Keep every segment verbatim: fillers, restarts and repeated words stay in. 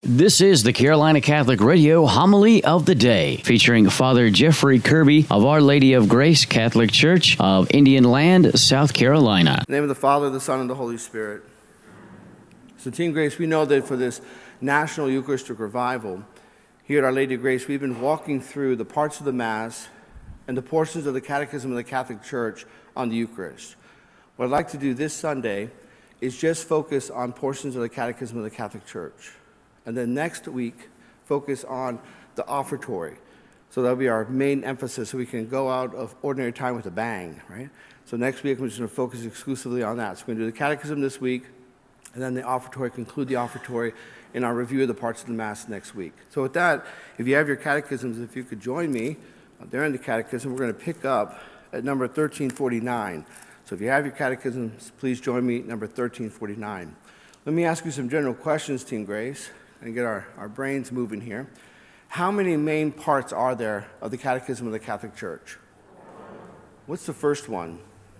This is the Carolina Catholic Radio Homily of the Day, featuring Father Jeffrey Kirby of Our Lady of Grace Catholic Church of Indian Land, South Carolina. In the name of the Father, the Son, and the Holy Spirit. So, Team Grace, we know that for this National Eucharistic Revival, here at Our Lady of Grace, we've been walking through the parts of the Mass and the portions of the Catechism of the Catholic Church on the Eucharist. What I'd like to do this Sunday is just focus on portions of the Catechism of the Catholic Church. And then next week, focus on the offertory. So that'll be our main emphasis, so we can go out of ordinary time with a bang, right? So next week, I'm just going to focus exclusively on that. So we're going to do the Catechism this week, and then the offertory, conclude the offertory in our review of the parts of the Mass next week. So with that, if you have your catechisms, if you could join me there in the Catechism, we're going to pick up at number thirteen forty-nine. So if you have your catechisms, please join me at number thirteen forty-nine. Let me ask you some general questions, Team Grace, and get our, our brains moving here. How many main parts are there of the Catechism of the Catholic Church? What's the first one?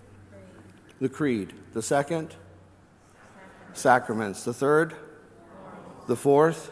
The Creed. The second? Sacraments. The third? The fourth?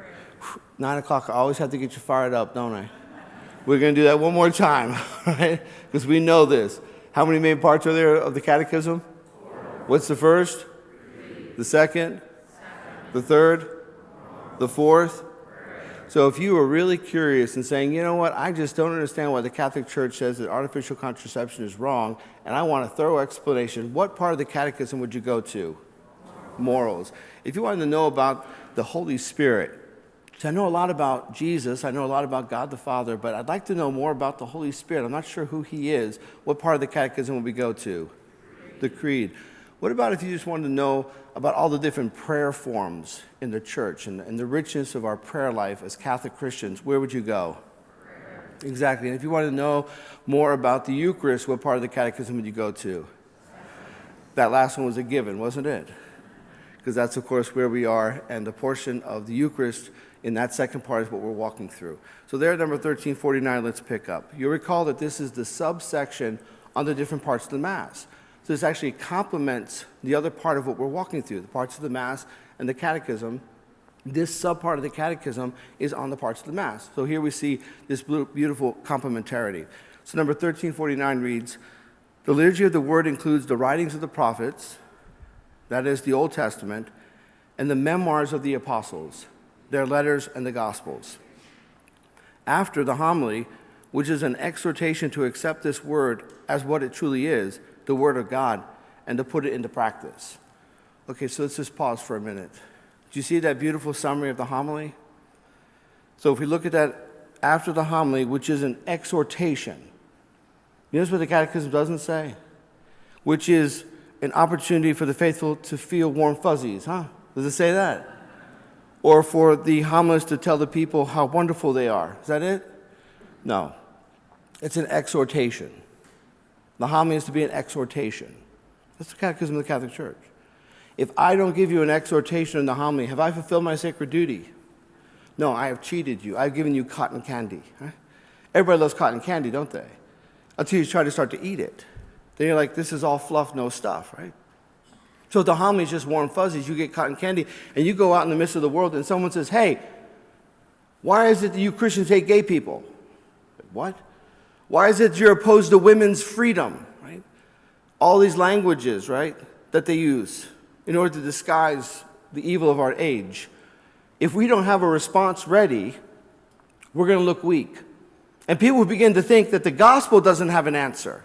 Nine o'clock. I always have to get you fired up, don't I? We're going to do that one more time, right? Because we know this. How many main parts are there of the Catechism? What's the first? The second? The third? The fourth? So if you were really curious and saying, you know what, I just don't understand why the Catholic Church says that artificial contraception is wrong, and I want a thorough explanation, what part of the Catechism would you go to? Morals. If you wanted to know about the Holy Spirit, so I know a lot about Jesus, I know a lot about God the Father, but I'd like to know more about the Holy Spirit. I'm not sure who he is. What part of the Catechism would we go to? The Creed. What about if you just wanted to know about all the different prayer forms in the church and, and the richness of our prayer life as Catholic Christians? Where would you go? Prayer. Exactly. And if you wanted to know more about the Eucharist, what part of the Catechism would you go to? That last one was a given, wasn't it? Because that's, of course, where we are, and the portion of the Eucharist in that second part is what we're walking through. So there at number thirteen forty-nine, let's pick up. You'll recall that this is the subsection on the different parts of the Mass. So this actually complements the other part of what we're walking through, the parts of the Mass and the Catechism. This subpart of the Catechism is on the parts of the Mass. So here we see this beautiful complementarity. So number thirteen forty-nine reads, the liturgy of the Word includes the writings of the prophets, that is the Old Testament, and the memoirs of the apostles, their letters and the Gospels. After the homily, which is an exhortation to accept this Word as what it truly is, the Word of God, and to put it into practice. Okay, so let's just pause for a minute. Do you see that beautiful summary of the homily? So if we look at that after the homily, which is an exhortation, you notice what the Catechism doesn't say? Which is an opportunity for the faithful to feel warm fuzzies, huh? Does it say that? Or for the homilist to tell the people how wonderful they are. Is that it? No. It's an exhortation. The homily is to be an exhortation. That's the Catechism of the Catholic Church. If I don't give you an exhortation in the homily, have I fulfilled my sacred duty? No, I have cheated you. I've given you cotton candy. Right? Everybody loves cotton candy, don't they? Until you try to start to eat it. Then you're like, this is all fluff, no stuff, right? So if the homily is just warm fuzzies, you get cotton candy, and you go out in the midst of the world, and someone says, hey, why is it that you Christians hate gay people? What? Why is it you're opposed to women's freedom, right? All these languages, right, that they use in order to disguise the evil of our age. If we don't have a response ready, we're going to look weak. And people will begin to think that the gospel doesn't have an answer.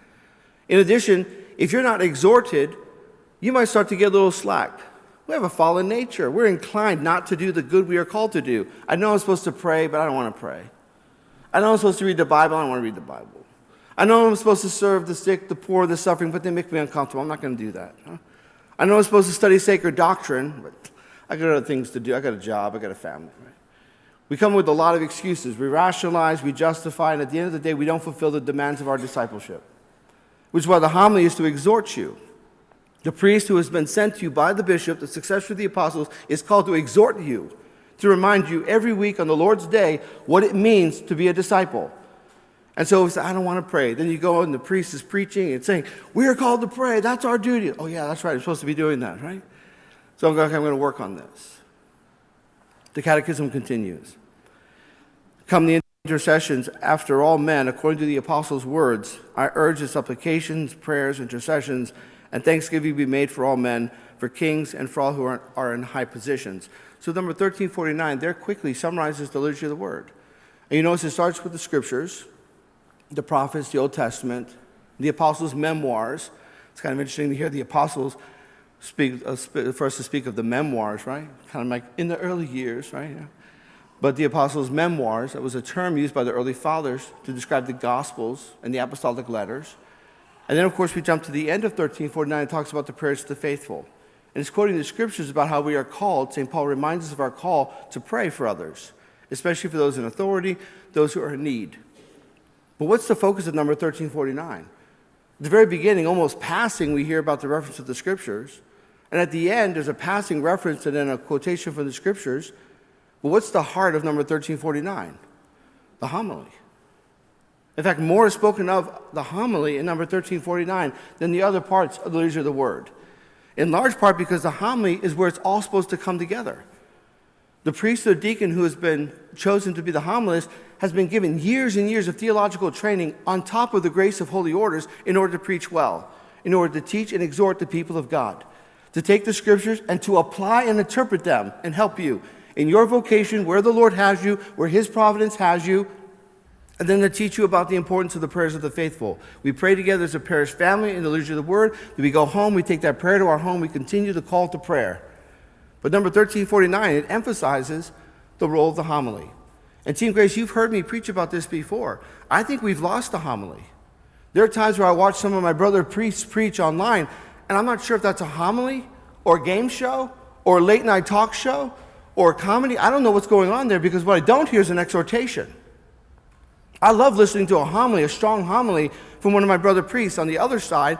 In addition, if you're not exhorted, you might start to get a little slack. We have a fallen nature. We're inclined not to do the good we are called to do. I know I'm supposed to pray, but I don't want to pray. I know I'm supposed to read the Bible, I don't want to read the Bible. I know I'm supposed to serve the sick, the poor, the suffering, but they make me uncomfortable. I'm not going to do that. Huh? I know I'm supposed to study sacred doctrine, but I got other things to do. I got a job, I got a family. Right? We come with a lot of excuses. We rationalize, we justify, and at the end of the day, we don't fulfill the demands of our discipleship. Which is why the homily is to exhort you. The priest who has been sent to you by the bishop, the successor of the apostles, is called to exhort you, to remind you every week on the Lord's day what it means to be a disciple. And so if you say, I don't want to pray, then you go and the priest is preaching and saying, we are called to pray, that's our duty. Oh yeah, that's right, I'm supposed to be doing that, right? So I'm going, okay, I'm going to work on this. The Catechism continues. Come the intercessions after all men, according to the apostles' words, I urge that supplications, prayers, intercessions, and thanksgiving be made for all men, for kings, and for all who are, are in high positions. So number thirteen forty-nine there quickly summarizes the liturgy of the word. And you notice it starts with the scriptures, the prophets, the Old Testament, the apostles' memoirs. It's kind of interesting to hear the apostles speak, uh, first to speak of the memoirs, right? Kind of like in the early years, right? Yeah. But the apostles' memoirs, that was a term used by the early fathers to describe the Gospels and the apostolic letters. And then, of course, we jump to the end of thirteen forty-nine. It talks about the prayers of the faithful. And it's quoting the scriptures about how we are called. Saint Paul reminds us of our call to pray for others, especially for those in authority, those who are in need. But what's the focus of number thirteen forty-nine? At the very beginning, almost passing, we hear about the reference to the scriptures. And at the end, there's a passing reference and then a quotation from the scriptures. But what's the heart of number thirteen forty-nine? The homily. In fact, more is spoken of the homily in number thirteen forty-nine than the other parts of the liturgy of the word. In large part because the homily is where it's all supposed to come together. The priest or deacon who has been chosen to be the homilist has been given years and years of theological training on top of the grace of holy orders in order to preach well, in order to teach and exhort the people of God, to take the scriptures and to apply and interpret them and help you in your vocation, where the Lord has you, where his providence has you, and then to teach you about the importance of the prayers of the faithful. We pray together as a parish family in the liturgy of the word. Then we go home, we take that prayer to our home, we continue the call to prayer. But number thirteen forty-nine, it emphasizes the role of the homily. And Team Grace, you've heard me preach about this before. I think we've lost the homily. There are times where I watch some of my brother priests preach online, and I'm not sure if that's a homily or a game show or a late night talk show or a comedy. I don't know what's going on there, because what I don't hear is an exhortation. I love listening to a homily, a strong homily from one of my brother priests. On the other side,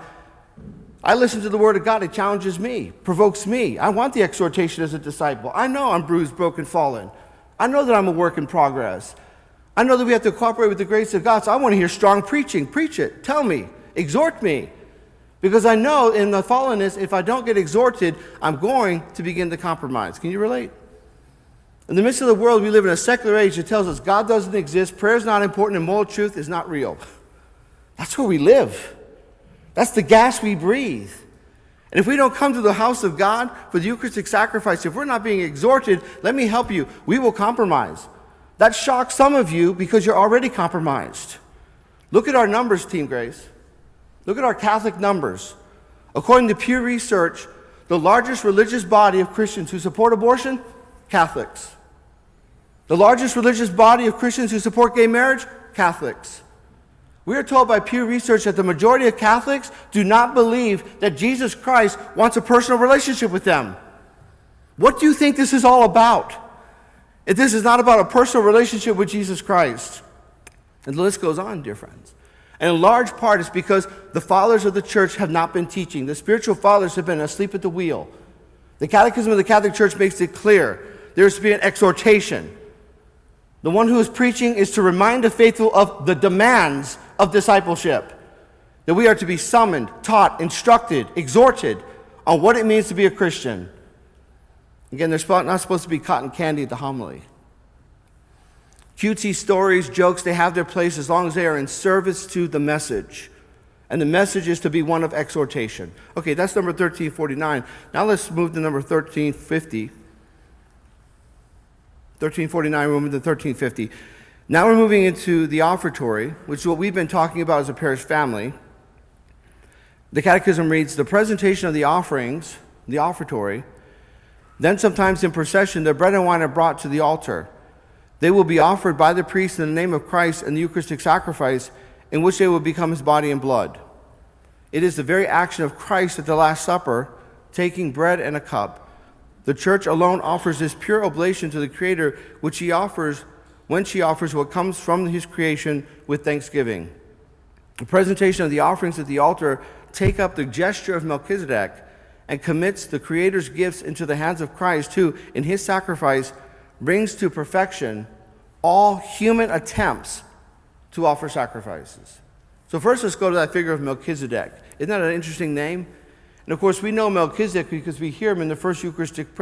I listen to the word of God. It challenges me, provokes me. I want the exhortation as a disciple. I know I'm bruised, broken, fallen. I know that I'm a work in progress. I know that we have to cooperate with the grace of God. So I want to hear strong preaching. Preach it. Tell me. Exhort me. Because I know in the fallenness, if I don't get exhorted, I'm going to begin to compromise. Can you relate? In the midst of the world, we live in a secular age that tells us God doesn't exist, prayer is not important, and moral truth is not real. That's where we live. That's the gas we breathe. And if we don't come to the house of God for the Eucharistic sacrifice, if we're not being exhorted, let me help you, we will compromise. That shocks some of you because you're already compromised. Look at our numbers, Team Grace. Look at our Catholic numbers. According to Pew Research, the largest religious body of Christians who support abortion, Catholics. The largest religious body of Christians who support gay marriage, Catholics. We are told by Pew Research that the majority of Catholics do not believe that Jesus Christ wants a personal relationship with them. What do you think this is all about? If this is not about a personal relationship with Jesus Christ. And the list goes on, dear friends. And in large part, it's because the fathers of the church have not been teaching. The spiritual fathers have been asleep at the wheel. The Catechism of the Catholic Church makes it clear there is to be an exhortation. The one who is preaching is to remind the faithful of the demands of discipleship. That we are to be summoned, taught, instructed, exhorted on what it means to be a Christian. Again, they're not supposed to be cotton candy at the homily. Cutesy stories, jokes, they have their place as long as they are in service to the message. And the message is to be one of exhortation. Okay, that's number thirteen forty-nine. Now let's move to number thirteen fifty. thirteen forty-nine, we're moving to thirteen fifty. Now we're moving into the offertory, which is what we've been talking about as a parish family. The Catechism reads, the presentation of the offerings, the offertory, then sometimes in procession, the bread and wine are brought to the altar. They will be offered by the priest in the name of Christ in the Eucharistic sacrifice, in which they will become his body and blood. It is the very action of Christ at the Last Supper, taking bread and a cup. The Church alone offers this pure oblation to the Creator, which he offers when she offers what comes from his creation with thanksgiving. The presentation of the offerings at the altar take up the gesture of Melchizedek and commits the Creator's gifts into the hands of Christ, who, in his sacrifice, brings to perfection all human attempts to offer sacrifices. So first, let's go to that figure of Melchizedek. Isn't that an interesting name? And of course, we know Melchizedek because we hear him in the first Eucharistic prayer,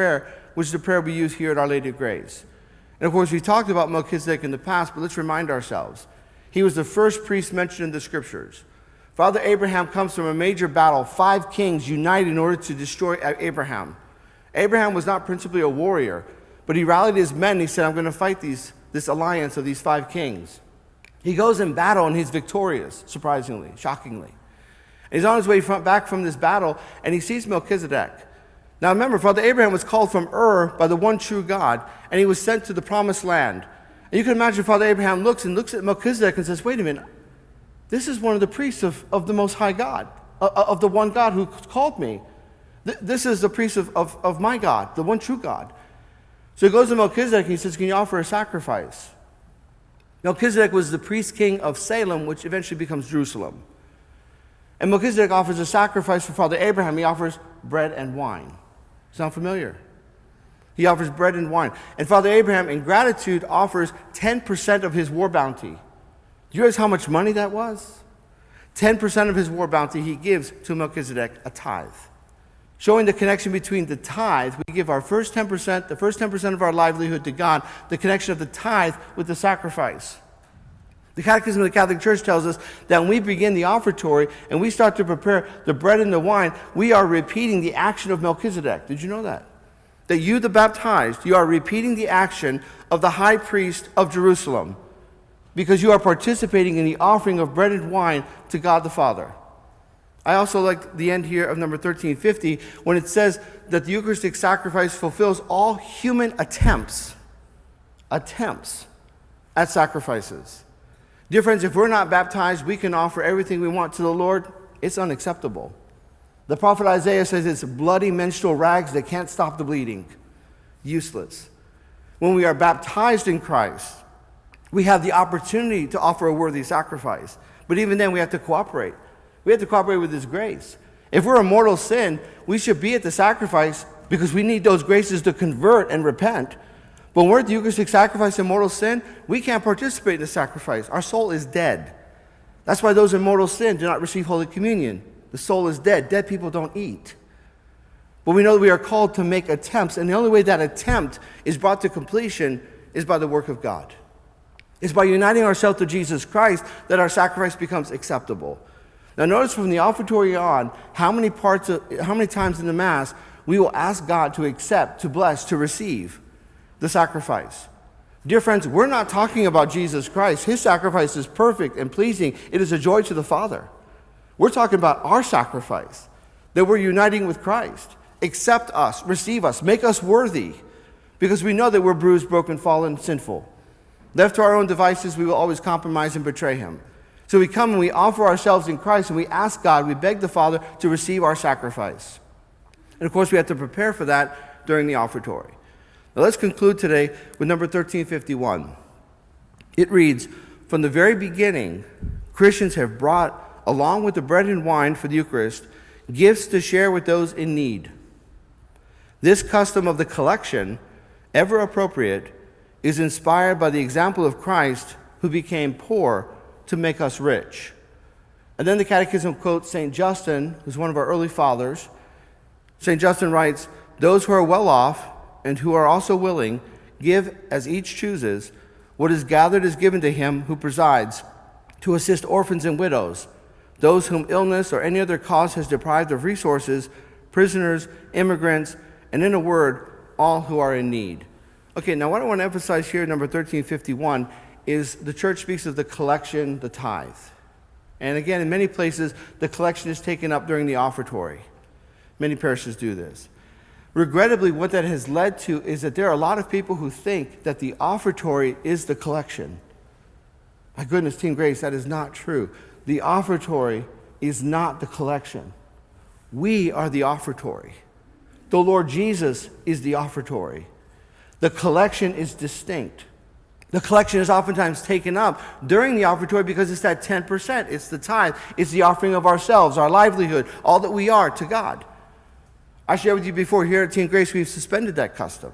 which is the prayer we use here at Our Lady of Grace. And of course, we talked about Melchizedek in the past, but let's remind ourselves. He was the first priest mentioned in the scriptures. Father Abraham comes from a major battle, five kings united in order to destroy Abraham. Abraham was not principally a warrior, but he rallied his men and he said, I'm going to fight these, this alliance of these five kings. He goes in battle and he's victorious, surprisingly, shockingly. And he's on his way from, back from this battle and he sees Melchizedek. Now remember, Father Abraham was called from Ur by the one true God, and he was sent to the promised land. And you can imagine Father Abraham looks and looks at Melchizedek and says, wait a minute, this is one of the priests of, of the Most High God, of, of the one God who called me. Th- this is the priest of, of, of my God, the one true God. So he goes to Melchizedek and he says, can you offer a sacrifice? Melchizedek was the priest king of Salem, which eventually becomes Jerusalem. And Melchizedek offers a sacrifice for Father Abraham. He offers bread and wine. Sound familiar? He offers bread and wine. And Father Abraham, in gratitude, offers ten percent of his war bounty. Do you realize how much money that was? ten percent of his war bounty he gives to Melchizedek, a tithe. Showing the connection between the tithe, we give our first ten percent, the first ten percent of our livelihood to God, the connection of the tithe with the sacrifice. The Catechism of the Catholic Church tells us that when we begin the offertory and we start to prepare the bread and the wine, we are repeating the action of Melchizedek. Did you know that? That you, the baptized, you are repeating the action of the high priest of Jerusalem because you are participating in the offering of bread and wine to God the Father. I also like the end here of number thirteen fifty when it says that the Eucharistic sacrifice fulfills all human attempts, attempts at sacrifices. Dear friends, if we're not baptized, we can offer everything we want to the Lord. It's unacceptable. The prophet Isaiah says it's bloody menstrual rags that can't stop the bleeding. Useless. When we are baptized in Christ, we have the opportunity to offer a worthy sacrifice. But even then, we have to cooperate. We have to cooperate with His grace. If we're in mortal sin, we should be at the sacrifice because we need those graces to convert and repent. But when we're at the Eucharistic sacrifice in mortal sin, we can't participate in the sacrifice. Our soul is dead. That's why those in mortal sin do not receive Holy Communion. The soul is dead. Dead people don't eat. But we know that we are called to make attempts, and the only way that attempt is brought to completion is by the work of God. It's by uniting ourselves to Jesus Christ that our sacrifice becomes acceptable. Now notice from the offertory on how many parts of, how many times in the Mass we will ask God to accept, to bless, to receive the sacrifice. Dear friends, we're not talking about Jesus Christ. His sacrifice is perfect and pleasing. It is a joy to the Father. We're talking about our sacrifice, that we're uniting with Christ. Accept us, receive us, make us worthy, because we know that we're bruised, broken, fallen, sinful. Left to our own devices, we will always compromise and betray Him. So we come and we offer ourselves in Christ and we ask God, we beg the Father to receive our sacrifice. And of course, we have to prepare for that during the offertory. Now let's conclude today with number thirteen fifty-one. It reads, from the very beginning, Christians have brought, along with the bread and wine for the Eucharist, gifts to share with those in need. This custom of the collection, ever appropriate, is inspired by the example of Christ, who became poor to make us rich. And then the Catechism quotes Saint Justin, who's one of our early fathers. Saint Justin writes, those who are well off and who are also willing, give as each chooses. What is gathered is given to him who presides, to assist orphans and widows, those whom illness or any other cause has deprived of resources, prisoners, immigrants, and in a word, all who are in need. Okay, now what I want to emphasize here, number thirteen fifty-one, is the church speaks of the collection, the tithe. And again, in many places, the collection is taken up during the offertory. Many parishes do this. Regrettably, what that has led to is that there are a lot of people who think that the offertory is the collection. My goodness, Team Grace, that is not true. The offertory is not the collection. We are the offertory. The Lord Jesus is the offertory. The collection is distinct. The collection is oftentimes taken up during the offertory because it's that ten percent. It's the tithe. It's the offering of ourselves, our livelihood, all that we are to God. I shared with you before, here at Team Grace, we've suspended that custom.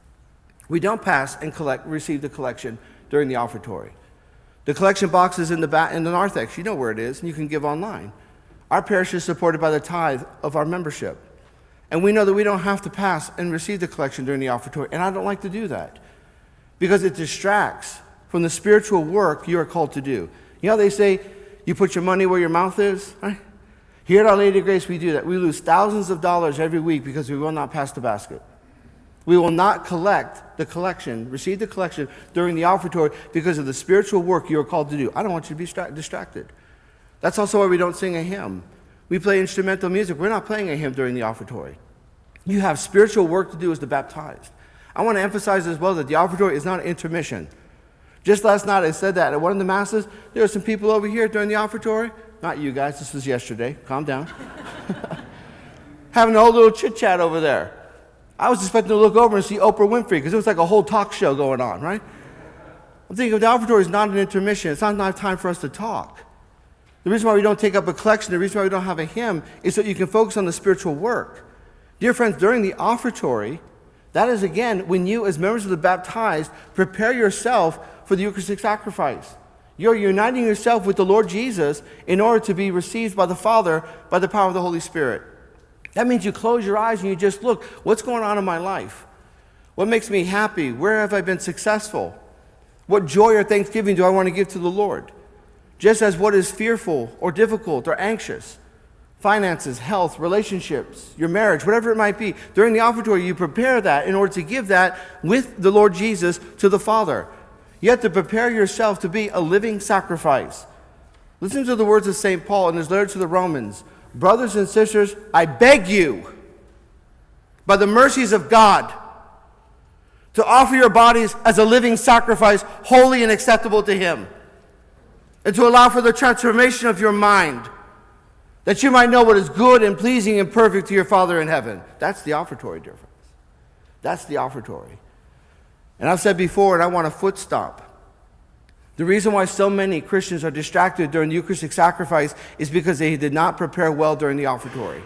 We don't pass and collect, receive the collection during the offertory. The collection box is in the, back, in the narthex. You know where it is, and you can give online. Our parish is supported by the tithe of our membership. And we know that we don't have to pass and receive the collection during the offertory. And I don't like to do that because it distracts from the spiritual work you are called to do. You know how they say you put your money where your mouth is, right? Here at Our Lady of Grace, we do that. We lose thousands of dollars every week because we will not pass the basket. We will not collect the collection, receive the collection during the offertory because of the spiritual work you are called to do. I don't want you to be distracted. That's also why we don't sing a hymn. We play instrumental music. We're not playing a hymn during the offertory. You have spiritual work to do as the baptized. I want to emphasize as well that the offertory is not an intermission. Just last night I said that at one of the masses. There were some people over here during the offertory. Not you guys, this was yesterday. Calm down. Having a whole little chit-chat over there. I was expecting to look over and see Oprah Winfrey because it was like a whole talk show going on, right? I'm thinking the offertory is not an intermission. It's not enough time for us to talk. The reason why we don't take up a collection, the reason why we don't have a hymn is so you can focus on the spiritual work. Dear friends, during the offertory, that is again when you as members of the baptized prepare yourself for the Eucharistic sacrifice. You're uniting yourself with the Lord Jesus in order to be received by the Father by the power of the Holy Spirit. That means you close your eyes and you just look, what's going on in my life? What makes me happy? Where have I been successful? What joy or thanksgiving do I want to give to the Lord? Just as what is fearful or difficult or anxious, finances, health, relationships, your marriage, whatever it might be, during the offertory you prepare that in order to give that with the Lord Jesus to the Father. You have to prepare yourself to be a living sacrifice. Listen to the words of Saint Paul in his letter to the Romans. Brothers and sisters, I beg you, by the mercies of God, to offer your bodies as a living sacrifice, holy and acceptable to Him, and to allow for the transformation of your mind, that you might know what is good and pleasing and perfect to your Father in heaven. That's the offertory, dear friends. That's the offertory. And I've said before, and I want a foot stomp. The reason why so many Christians are distracted during the Eucharistic sacrifice is because they did not prepare well during the offertory.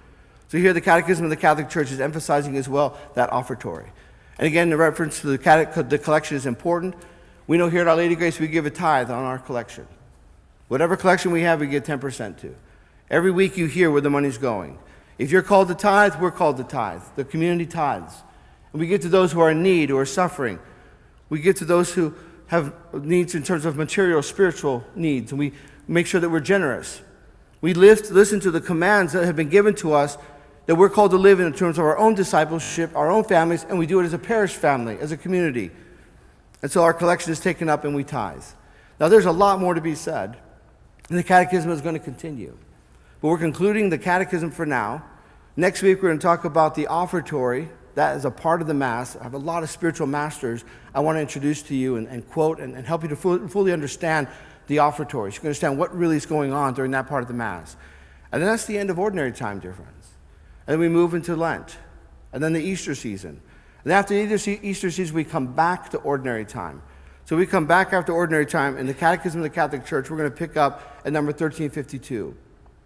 So here the Catechism of the Catholic Church is emphasizing as well that offertory. And again, the reference to the, catech- the collection is important. We know here at Our Lady of Grace we give a tithe on our collection. Whatever collection we have, we give ten percent to. Every week you hear where the money's going. If you're called to tithe, we're called to tithe. The community tithes. And we give to those who are in need, who are suffering. We give to those who have needs in terms of material, spiritual needs, and we make sure that we're generous. We live, listen to the commands that have been given to us that we're called to live in terms of our own discipleship, our own families, and we do it as a parish family, as a community. And so our collection is taken up and we tithe. Now there's a lot more to be said, and the catechism is going to continue. But we're concluding the catechism for now. Next week we're going to talk about the offertory. That is a part of the Mass. I have a lot of spiritual masters I want to introduce to you and, and quote and, and help you to fully, fully understand the offertory. So you can understand what really is going on during that part of the Mass. And then that's the end of ordinary time, dear friends. And then we move into Lent. And then the Easter season. And then after the Easter season, we come back to ordinary time. So we come back after ordinary time. In the Catechism of the Catholic Church, we're going to pick up at number thirteen fifty-two.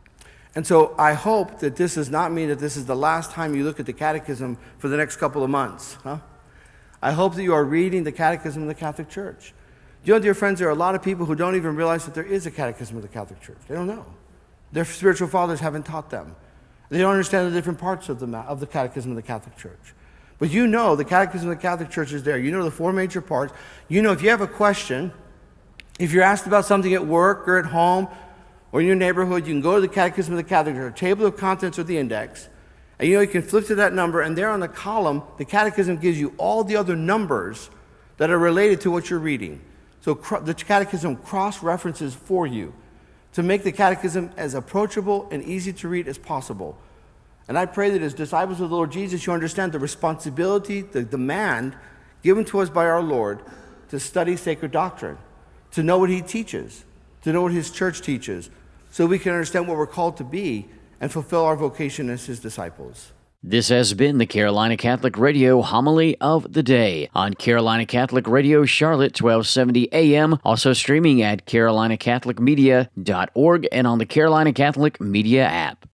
And so I hope that this does not mean that this is the last time you look at the Catechism for the next couple of months. Huh? I hope that you are reading the Catechism of the Catholic Church. Do you know, dear friends, there are a lot of people who don't even realize that there is a Catechism of the Catholic Church. They don't know. Their spiritual fathers haven't taught them. They don't understand the different parts of the, of the Catechism of the Catholic Church. But you know the Catechism of the Catholic Church is there. You know the four major parts. You know if you have a question, if you're asked about something at work or at home, or in your neighborhood, you can go to the Catechism of the Catholic Church, table of contents or the index, and you know you can flip to that number, and there on the column, the Catechism gives you all the other numbers that are related to what you're reading. So cr- the Catechism cross-references for you to make the Catechism as approachable and easy to read as possible. And I pray that as disciples of the Lord Jesus, you understand the responsibility, the demand given to us by our Lord to study sacred doctrine, to know what He teaches, to know what His church teaches, so we can understand what we're called to be and fulfill our vocation as His disciples. This has been the Carolina Catholic Radio Homily of the Day on Carolina Catholic Radio Charlotte, twelve seventy A M, also streaming at carolina catholic media dot org and on the Carolina Catholic Media app.